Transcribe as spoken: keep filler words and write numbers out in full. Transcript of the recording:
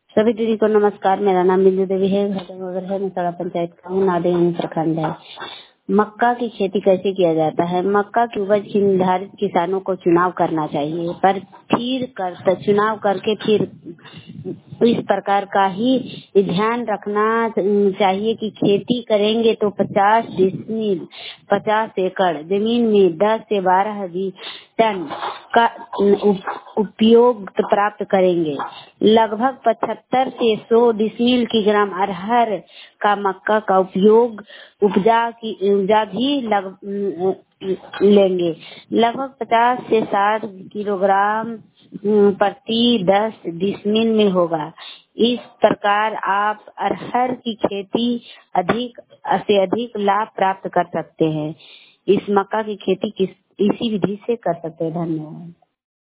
सभी दीदी को नमस्कार। मेरा नाम बिंदु देवी है। घर है मसड़ा पंचायत का हूँ, नादेन प्रखंड है। मक्का की खेती कैसे किया जाता है? मक्का की उपज की निर्धारित किसानों को चुनाव करना चाहिए, पर फिर कर चुनाव करके फिर इस प्रकार का ही ध्यान रखना चाहिए कि खेती करेंगे तो पचास डिसमिल पचास एकड़ जमीन में दस से बारह टन का उपयोग प्राप्त करेंगे। लगभग पचहत्तर से सौ डिसमिल की ग्राम अरहर का मक्का का उपयोग उपजा की उपजा भी लग लेंगे। लगभग पचास से साठ किलोग्राम प्रति दस डिसमिल में होगा। इस प्रकार आप अरहर की खेती अधिक से अधिक लाभ प्राप्त कर सकते हैं। इस मक्का की खेती किस इसी विधि से कर सकते हैं। धन्यवाद।